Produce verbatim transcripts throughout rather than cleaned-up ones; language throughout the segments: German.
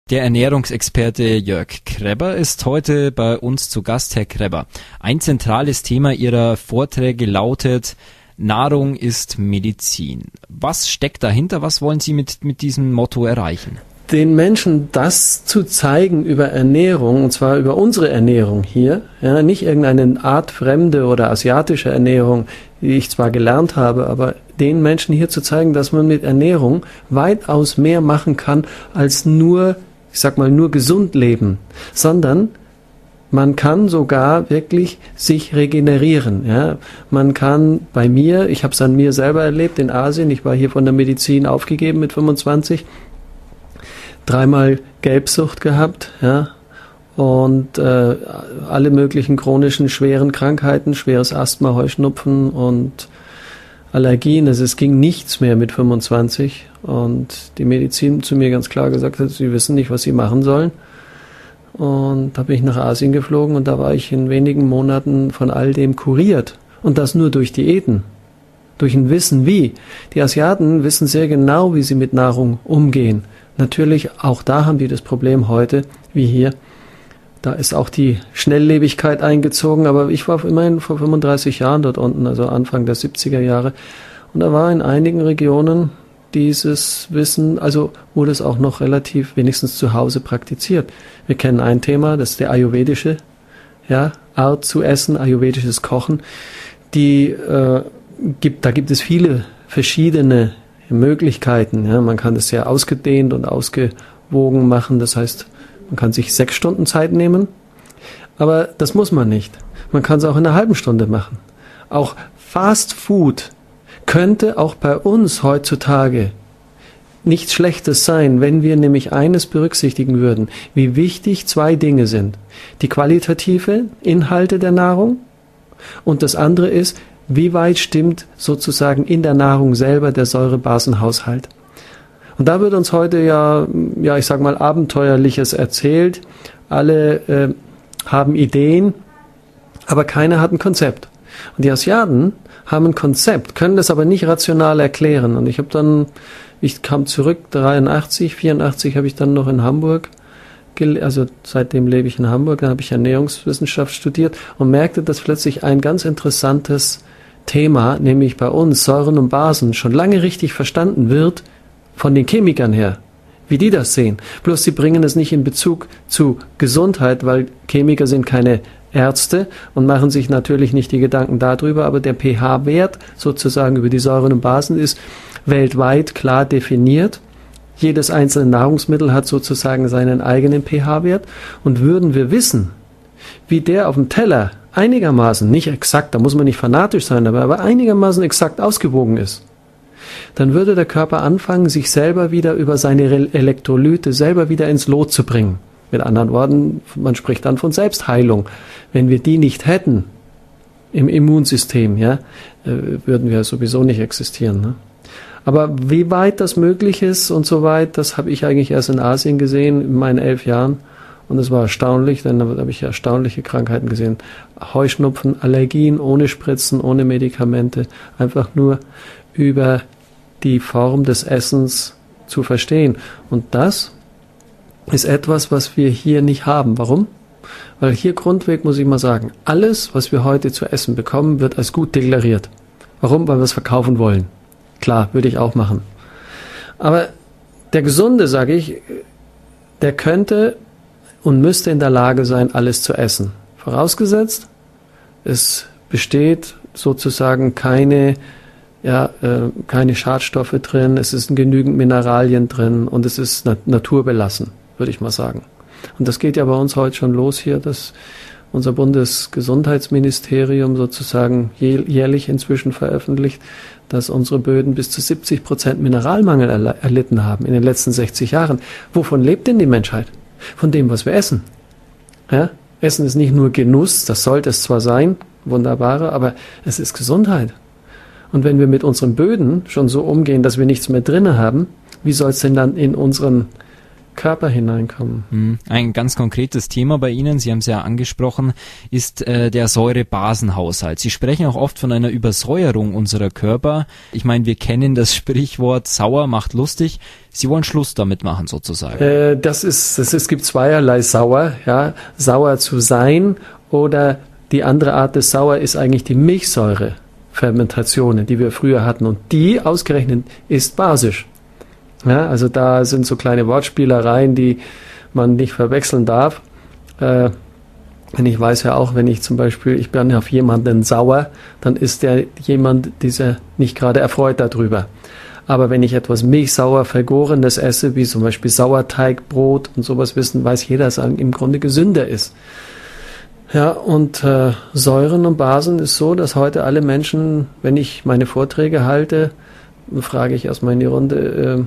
Der Ernährungsexperte Jörg Krebber ist heute bei uns zu Gast. Herr Krebber, ein zentrales Thema Ihrer Vorträge lautet: Nahrung ist Medizin. Was steckt dahinter? Was wollen Sie mit, mit diesem Motto erreichen? Den Menschen das zu zeigen über Ernährung, und zwar über unsere Ernährung hier, ja, nicht irgendeine Art fremde oder asiatische Ernährung, die ich zwar gelernt habe, aber den Menschen hier zu zeigen, dass man mit Ernährung weitaus mehr machen kann, als nur, ich sag mal, nur gesund leben, sondern man kann sogar wirklich sich regenerieren. Ja. Man kann bei mir, ich habe es an mir selber erlebt in Asien, ich war hier von der Medizin aufgegeben mit fünfundzwanzig, dreimal Gelbsucht gehabt, ja, und äh, alle möglichen chronischen schweren Krankheiten, schweres Asthma, Heuschnupfen und Allergien. Also es ging nichts mehr mit fünfundzwanzig und die Medizin zu mir ganz klar gesagt hat, sie wissen nicht, was sie machen sollen. Und da bin ich nach Asien geflogen und da war ich in wenigen Monaten von all dem kuriert. Und das nur durch Diäten, durch ein Wissen wie. Die Asiaten wissen sehr genau, wie sie mit Nahrung umgehen. Natürlich, auch da haben die das Problem heute, wie hier. Da ist auch die Schnelllebigkeit eingezogen, aber ich war immerhin vor fünfunddreißig Jahren dort unten, also Anfang der siebziger Jahre. Und da war in einigen Regionen dieses Wissen, also wurde es auch noch relativ wenigstens zu Hause praktiziert. Wir kennen ein Thema, das ist der ayurvedische, ja, Art zu essen, ayurvedisches Kochen. Die äh, gibt, da gibt es viele verschiedene Möglichkeiten. Ja. Man kann das sehr ausgedehnt und ausgewogen machen. Das heißt, man kann sich sechs Stunden Zeit nehmen, aber das muss man nicht. Man kann es auch in einer halben Stunde machen. Auch Fast Food könnte auch bei uns heutzutage nichts Schlechtes sein, wenn wir nämlich eines berücksichtigen würden, wie wichtig zwei Dinge sind. Die qualitative Inhalte der Nahrung und das andere ist, wie weit stimmt sozusagen in der Nahrung selber der Säurebasenhaushalt. Und da wird uns heute ja, ja, ich sag mal, Abenteuerliches erzählt. Alle äh, haben Ideen, aber keiner hat ein Konzept. Und die Asiaten haben ein Konzept, können das aber nicht rational erklären. Und ich habe dann, ich kam zurück, dreiundachtzig, vierundachtzig habe ich dann noch in Hamburg, also seitdem lebe ich in Hamburg, dann habe ich Ernährungswissenschaft studiert und merkte, dass plötzlich ein ganz interessantes Thema, nämlich bei uns Säuren und Basen, schon lange richtig verstanden wird von den Chemikern her, wie die das sehen. Bloß sie bringen es nicht in Bezug zu Gesundheit, weil Chemiker sind keine Ärzte und machen sich natürlich nicht die Gedanken darüber, aber der pH-Wert sozusagen über die Säuren und Basen ist weltweit klar definiert. Jedes einzelne Nahrungsmittel hat sozusagen seinen eigenen pH-Wert und würden wir wissen, wie der auf dem Teller einigermaßen, nicht exakt, da muss man nicht fanatisch sein, aber, aber einigermaßen exakt ausgewogen ist, dann würde der Körper anfangen, sich selber wieder über seine Elektrolyte selber wieder ins Lot zu bringen. Mit anderen Worten, man spricht dann von Selbstheilung. Wenn wir die nicht hätten im Immunsystem, ja, würden wir sowieso nicht existieren. Ne? Aber wie weit das möglich ist und so weit, das habe ich eigentlich erst in Asien gesehen, in meinen elf Jahren. Und es war erstaunlich, denn da habe ich erstaunliche Krankheiten gesehen. Heuschnupfen, Allergien, ohne Spritzen, ohne Medikamente. Einfach nur über die Form des Essens zu verstehen. Und das ist etwas, was wir hier nicht haben. Warum? Weil hier grundweg, muss ich mal sagen, alles, was wir heute zu essen bekommen, wird als gut deklariert. Warum? Weil wir es verkaufen wollen. Klar, würde ich auch machen. Aber der Gesunde, sage ich, der könnte und müsste in der Lage sein, alles zu essen. Vorausgesetzt, es besteht sozusagen keine, ja, äh, keine Schadstoffe drin, es ist genügend Mineralien drin und es ist nat- naturbelassen, würde ich mal sagen. Und das geht ja bei uns heute schon los hier, dass unser Bundesgesundheitsministerium sozusagen jährlich inzwischen veröffentlicht, dass unsere Böden bis zu siebzig Prozent Mineralmangel erl- erlitten haben in den letzten sechzig Jahren. Wovon lebt denn die Menschheit? Von dem, was wir essen. Ja? Essen ist nicht nur Genuss, das sollte es zwar sein, wunderbare, aber es ist Gesundheit. Und wenn wir mit unseren Böden schon so umgehen, dass wir nichts mehr drin haben, wie soll es denn dann in unseren Körper hineinkommen. Ein ganz konkretes Thema bei Ihnen, Sie haben es ja angesprochen, ist äh, der Säure-Basen-Haushalt. Sie sprechen auch oft von einer Übersäuerung unserer Körper. Ich meine, wir kennen das Sprichwort, sauer macht lustig. Sie wollen Schluss damit machen, sozusagen. Äh, das ist, das ist, es gibt zweierlei sauer, ja, sauer zu sein oder die andere Art des Sauer ist eigentlich die Milchsäure-Fermentationen, die wir früher hatten und die ausgerechnet ist basisch. Ja, also da sind so kleine Wortspielereien, die man nicht verwechseln darf. Äh, denn ich weiß ja auch, wenn ich zum Beispiel, ich bin auf jemanden sauer, dann ist der jemand, dieser nicht gerade erfreut darüber. Aber wenn ich etwas milchsauer Vergorenes esse, wie zum Beispiel Sauerteigbrot und sowas wissen, weiß jeder, dass es im Grunde gesünder ist. Ja, und äh, Säuren und Basen ist so, dass heute alle Menschen, wenn ich meine Vorträge halte, frage ich erstmal in die Runde, äh,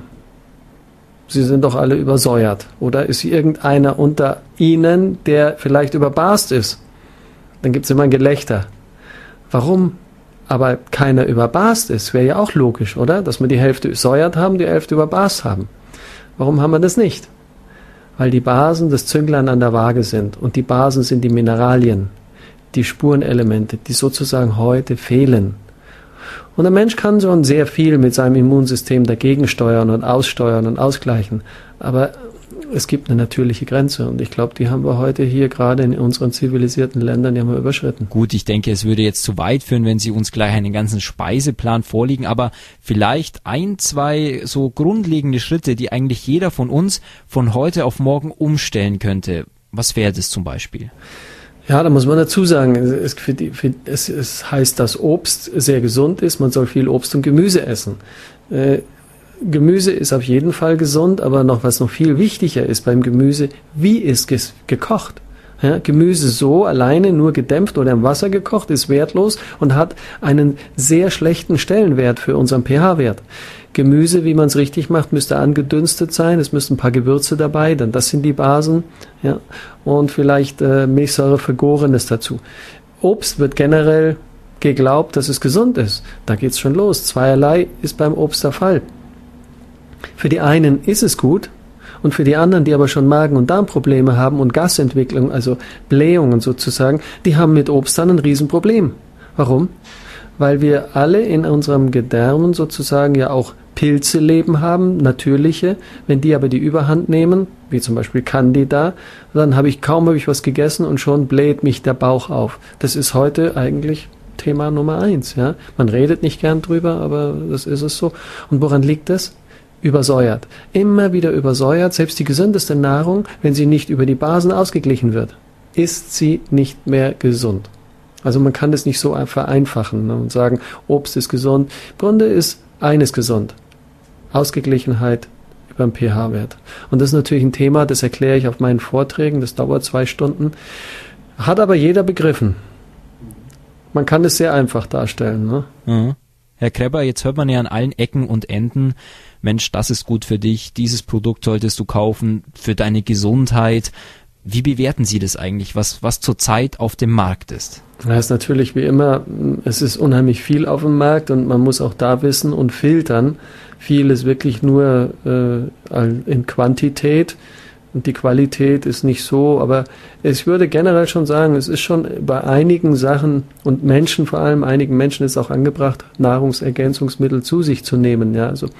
Sie sind doch alle übersäuert. Oder ist irgendeiner unter Ihnen, der vielleicht überbast ist? Dann gibt es immer ein Gelächter. Warum aber keiner überbast ist, wäre ja auch logisch, oder? Dass wir die Hälfte übersäuert haben, die Hälfte überbast haben. Warum haben wir das nicht? Weil die Basen das Zünglein an der Waage sind. Und die Basen sind die Mineralien, die Spurenelemente, die sozusagen heute fehlen. Und der Mensch kann schon sehr viel mit seinem Immunsystem dagegen steuern und aussteuern und ausgleichen. Aber es gibt eine natürliche Grenze und ich glaube, die haben wir heute hier gerade in unseren zivilisierten Ländern, die haben wir überschritten. Gut, ich denke, es würde jetzt zu weit führen, wenn Sie uns gleich einen ganzen Speiseplan vorlegen, aber vielleicht ein, zwei so grundlegende Schritte, die eigentlich jeder von uns von heute auf morgen umstellen könnte. Was wäre das zum Beispiel? Ja, da muss man dazu sagen, es, für die, für, es, es heißt, dass Obst sehr gesund ist. Man soll viel Obst und Gemüse essen. Äh, Gemüse ist auf jeden Fall gesund, aber noch was noch viel wichtiger ist beim Gemüse, wie ist es gekocht? Ja, Gemüse so alleine nur gedämpft oder im Wasser gekocht ist wertlos und hat einen sehr schlechten Stellenwert für unseren pH-Wert. Gemüse, wie man es richtig macht, müsste angedünstet sein. Es müssten ein paar Gewürze dabei, dann das sind die Basen. Ja, und vielleicht äh, Milchsäure vergorenes dazu. Obst wird generell geglaubt, dass es gesund ist. Da geht's schon los. Zweierlei ist beim Obst der Fall. Für die einen ist es gut und für die anderen, die aber schon Magen- und Darmprobleme haben und Gasentwicklung, also Blähungen sozusagen, die haben mit Obst dann ein Riesenproblem. Warum? Weil wir alle in unserem Gedärmen sozusagen ja auch Pilze leben haben, natürliche. Wenn die aber die Überhand nehmen, wie zum Beispiel Candida, dann habe ich kaum habe ich was gegessen und schon bläht mich der Bauch auf. Das ist heute eigentlich Thema Nummer eins. Ja? Man redet nicht gern drüber, aber das ist es so. Und woran liegt das? Übersäuert. Immer wieder übersäuert. Selbst die gesündeste Nahrung, wenn sie nicht über die Basen ausgeglichen wird, ist sie nicht mehr gesund. Also man kann das nicht so vereinfachen, ne, und sagen, Obst ist gesund. Im Grunde ist eines gesund. Ausgeglichenheit über den pH-Wert. Und das ist natürlich ein Thema, das erkläre ich auf meinen Vorträgen, das dauert zwei Stunden. Hat aber jeder begriffen. Man kann es sehr einfach darstellen. Ne? Mhm. Herr Kreber, jetzt hört man ja an allen Ecken und Enden, Mensch, das ist gut für dich, dieses Produkt solltest du kaufen, für deine Gesundheit. Wie bewerten Sie das eigentlich, was, was zurzeit auf dem Markt ist? Das ist natürlich wie immer, es ist unheimlich viel auf dem Markt und man muss auch da wissen und filtern. Viel ist wirklich nur äh, in Quantität und die Qualität ist nicht so, aber ich würde generell schon sagen, es ist schon bei einigen Sachen und Menschen vor allem, einigen Menschen ist auch angebracht, Nahrungsergänzungsmittel zu sich zu nehmen, ja, also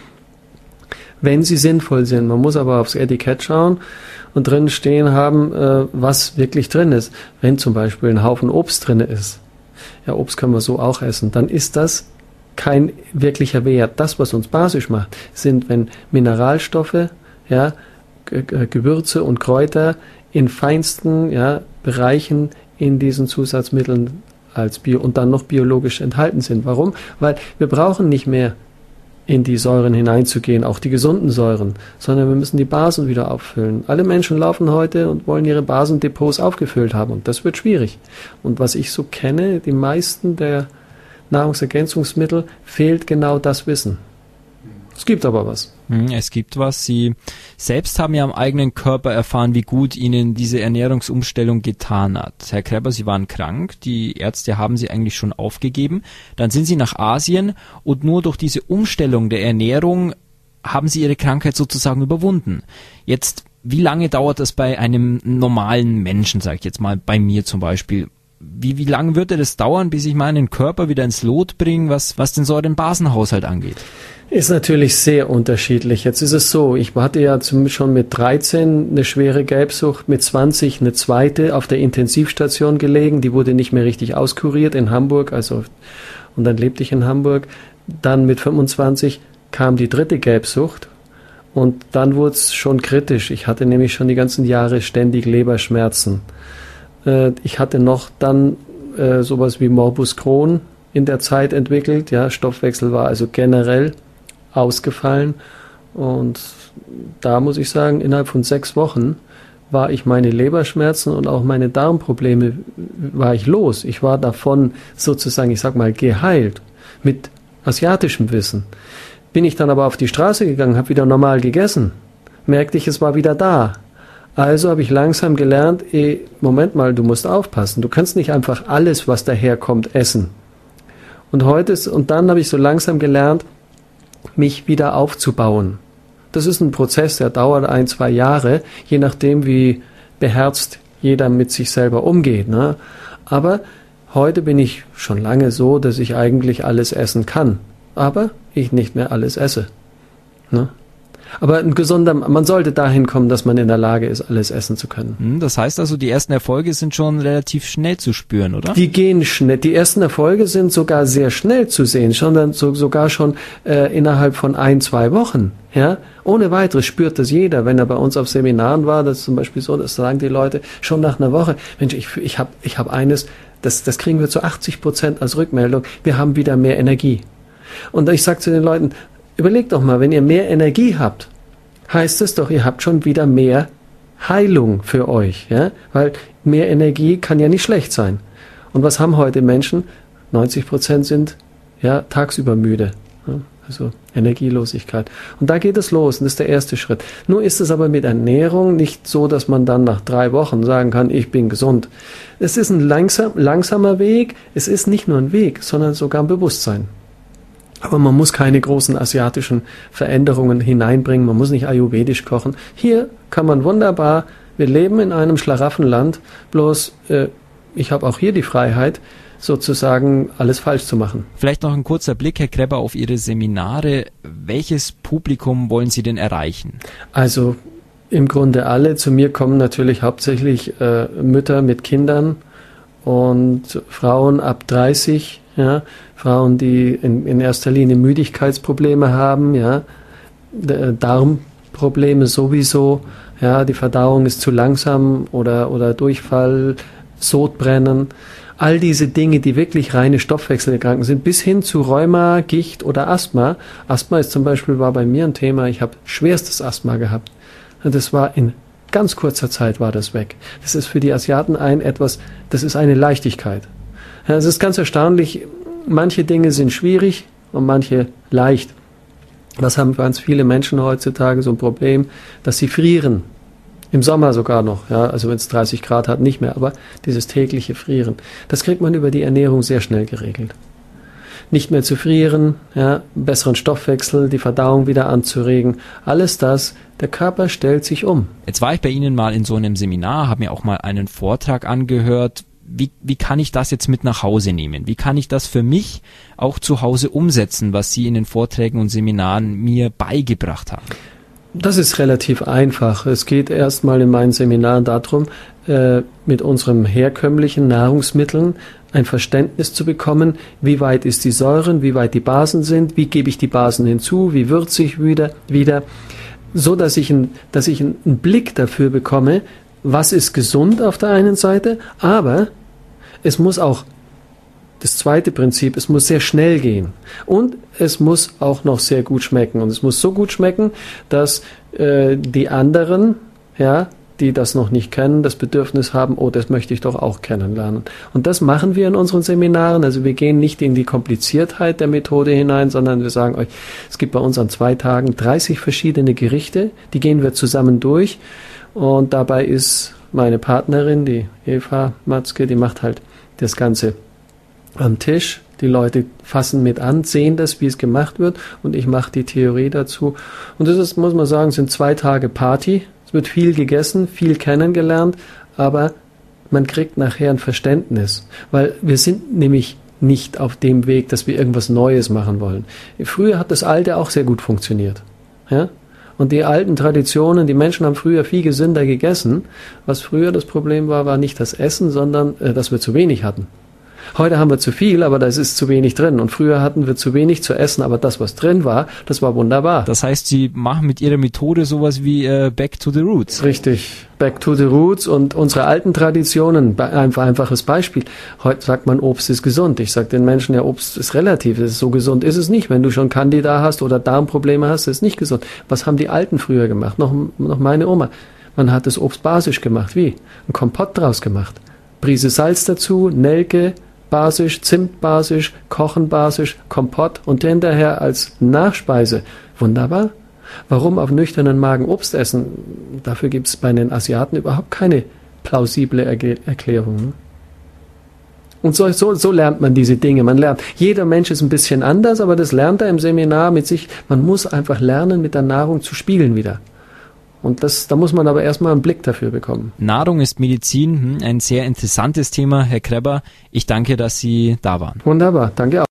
wenn sie sinnvoll sind. Man muss aber aufs Etikett schauen und drin stehen haben, äh, was wirklich drin ist. Wenn zum Beispiel ein Haufen Obst drin ist, ja, Obst können wir so auch essen, dann ist das kein wirklicher Wert. Das, was uns basisch macht, sind, wenn Mineralstoffe, ja, G- G- Gewürze und Kräuter in feinsten, ja, Bereichen in diesen Zusatzmitteln als Bio und dann noch biologisch enthalten sind. Warum? Weil wir brauchen nicht mehr in die Säuren hineinzugehen, auch die gesunden Säuren, sondern wir müssen die Basen wieder auffüllen. Alle Menschen laufen heute und wollen ihre Basendepots aufgefüllt haben und das wird schwierig. Und was ich so kenne, die meisten der Nahrungsergänzungsmittel fehlt genau das Wissen. Es gibt aber was. Es gibt was. Sie selbst haben ja am eigenen Körper erfahren, wie gut Ihnen diese Ernährungsumstellung getan hat. Herr Kreber, Sie waren krank, die Ärzte haben Sie eigentlich schon aufgegeben. Dann sind Sie nach Asien und nur durch diese Umstellung der Ernährung haben Sie Ihre Krankheit sozusagen überwunden. Jetzt Wie lange dauert das bei einem normalen Menschen, sag ich jetzt mal, bei mir zum Beispiel? Wie, wie lange würde das dauern, bis ich meinen Körper wieder ins Lot bringe, was, was den Säurenbasenhaushalt angeht? Ist natürlich sehr unterschiedlich. Jetzt ist es so, ich hatte ja schon mit dreizehn eine schwere Gelbsucht, mit zwanzig eine zweite auf der Intensivstation gelegen, die wurde nicht mehr richtig auskuriert in Hamburg, also, und dann lebte ich in Hamburg. Dann mit fünfundzwanzig kam die dritte Gelbsucht. Und dann wurde es schon kritisch. Ich hatte nämlich schon die ganzen Jahre ständig Leberschmerzen. Äh, ich hatte noch dann äh, sowas wie Morbus Crohn in der Zeit entwickelt. Ja, Stoffwechsel war also generell ausgefallen. Und da muss ich sagen, innerhalb von sechs Wochen war ich meine Leberschmerzen und auch meine Darmprobleme war ich los. Ich war davon sozusagen, ich sag mal, geheilt mit asiatischem Wissen. Bin ich dann aber auf die Straße gegangen, habe wieder normal gegessen, merkte ich, es war wieder da. Also habe ich langsam gelernt, ey, Moment mal, du musst aufpassen. Du kannst nicht einfach alles, was daherkommt, essen. Und heute ist, und dann habe ich so langsam gelernt, mich wieder aufzubauen. Das ist ein Prozess, der dauert ein, zwei Jahre, je nachdem, wie beherzt jeder mit sich selber umgeht, ne? Aber heute bin ich schon lange so, dass ich eigentlich alles essen kann. Aber ich nicht mehr alles esse. Ne? Aber ein gesunder, man sollte dahin kommen, dass man in der Lage ist, alles essen zu können. Das heißt also, die ersten Erfolge sind schon relativ schnell zu spüren, oder? Die gehen schnell. Die ersten Erfolge sind sogar sehr schnell zu sehen, schon dann so, sogar schon äh, innerhalb von ein, zwei Wochen. Ja, ohne weiteres spürt das jeder, wenn er bei uns auf Seminaren war. Das ist zum Beispiel so, das sagen die Leute schon nach einer Woche. Mensch, ich, ich habe ich hab eines, das, das kriegen wir zu achtzig Prozent als Rückmeldung. Wir haben wieder mehr Energie. Und ich sage zu den Leuten, überlegt doch mal, wenn ihr mehr Energie habt, heißt es doch, ihr habt schon wieder mehr Heilung für euch. Ja? Weil mehr Energie kann ja nicht schlecht sein. Und was haben heute Menschen? neunzig Prozent sind ja tagsüber müde. Ja? Also Energielosigkeit. Und da geht es los und das ist der erste Schritt. Nur ist es aber mit Ernährung nicht so, dass man dann nach drei Wochen sagen kann, ich bin gesund. Es ist ein langsam, langsamer Weg. Es ist nicht nur ein Weg, sondern sogar ein Bewusstsein. Aber man muss keine großen asiatischen Veränderungen hineinbringen. Man muss nicht ayurvedisch kochen. Hier kann man wunderbar, wir leben in einem Schlaraffenland, bloß äh, ich habe auch hier die Freiheit, sozusagen alles falsch zu machen. Vielleicht noch ein kurzer Blick, Herr Kreber, auf Ihre Seminare. Welches Publikum wollen Sie denn erreichen? Also im Grunde alle. Zu mir kommen natürlich hauptsächlich äh, Mütter mit Kindern und Frauen ab dreißig, ja, Frauen, die in, in erster Linie Müdigkeitsprobleme haben, ja, Darmprobleme sowieso, ja, die Verdauung ist zu langsam oder, oder Durchfall, Sodbrennen, all diese Dinge, die wirklich reine Stoffwechselerkrankungen sind, bis hin zu Rheuma, Gicht oder Asthma. Asthma ist zum Beispiel, war bei mir ein Thema, ich habe schwerstes Asthma gehabt. Und das war in ganz kurzer Zeit war das weg. Das ist für die Asiaten ein etwas, das ist eine Leichtigkeit. Ja, es ist ganz erstaunlich, manche Dinge sind schwierig und manche leicht. Was haben ganz viele Menschen heutzutage so ein Problem, dass sie frieren. Im Sommer sogar noch, ja, also wenn es dreißig Grad hat, nicht mehr, aber dieses tägliche Frieren, das kriegt man über die Ernährung sehr schnell geregelt. Nicht mehr zu frieren, ja, besseren Stoffwechsel, die Verdauung wieder anzuregen, alles das, der Körper stellt sich um. Jetzt war ich bei Ihnen mal in so einem Seminar, habe mir auch mal einen Vortrag angehört. Wie, wie kann ich das jetzt mit nach Hause nehmen? Wie kann ich das für mich auch zu Hause umsetzen, was Sie in den Vorträgen und Seminaren mir beigebracht haben? Das ist relativ einfach. Es geht erstmal in meinen Seminaren darum, äh, mit unseren herkömmlichen Nahrungsmitteln ein Verständnis zu bekommen, wie weit ist die Säuren, wie weit die Basen sind, wie gebe ich die Basen hinzu, wie würze ich wieder, wieder, so dass ich, ein, dass ich einen Blick dafür bekomme, was ist gesund auf der einen Seite, aber es muss auch, das zweite Prinzip, es muss sehr schnell gehen und es muss auch noch sehr gut schmecken und es muss so gut schmecken, dass äh, die anderen, ja, die das noch nicht kennen, das Bedürfnis haben, oh, das möchte ich doch auch kennenlernen. Und das machen wir in unseren Seminaren, also wir gehen nicht in die Kompliziertheit der Methode hinein, sondern wir sagen euch, es gibt bei uns an zwei Tagen dreißig verschiedene Gerichte, die gehen wir zusammen durch und dabei ist meine Partnerin, die Eva Matzke, die macht halt das Ganze am Tisch. Die Leute fassen mit an, sehen das, wie es gemacht wird und ich mache die Theorie dazu. Und das ist, muss man sagen, sind zwei Tage Party. Es wird viel gegessen, viel kennengelernt, aber man kriegt nachher ein Verständnis, weil wir sind nämlich nicht auf dem Weg, dass wir irgendwas Neues machen wollen. Früher hat das Alte auch sehr gut funktioniert. Ja? Und die alten Traditionen, die Menschen haben früher viel gesünder gegessen. Was früher das Problem war, war nicht das Essen, sondern äh, dass wir zu wenig hatten. Heute haben wir zu viel, aber da ist zu wenig drin. Und früher hatten wir zu wenig zu essen, aber das, was drin war, das war wunderbar. Das heißt, Sie machen mit Ihrer Methode sowas wie äh, Back to the Roots. Richtig, Back to the Roots und unsere alten Traditionen. Ein einfaches Beispiel. Heute sagt man, Obst ist gesund. Ich sage den Menschen, ja, Obst ist relativ. Es ist so gesund ist es nicht. Wenn du schon Candida hast oder Darmprobleme hast, ist es nicht gesund. Was haben die Alten früher gemacht? Noch, noch meine Oma. Man hat das Obst basisch gemacht. Wie? Ein Kompott draus gemacht. Prise Salz dazu, Nelke, basisch, Zimt basisch, Kochen basisch, Kompott und hinterher als Nachspeise. Wunderbar. Warum auf nüchternen Magen Obst essen? Dafür gibt es bei den Asiaten überhaupt keine plausible Erge- Erklärung. Und so, so, so lernt man diese Dinge. Man lernt. Jeder Mensch ist ein bisschen anders, aber das lernt er im Seminar mit sich. Man muss einfach lernen, mit der Nahrung zu spielen wieder. Und das, da muss man aber erstmal einen Blick dafür bekommen. Nahrung ist Medizin, ein sehr interessantes Thema, Herr Kreber. Ich danke, dass Sie da waren. Wunderbar, danke auch.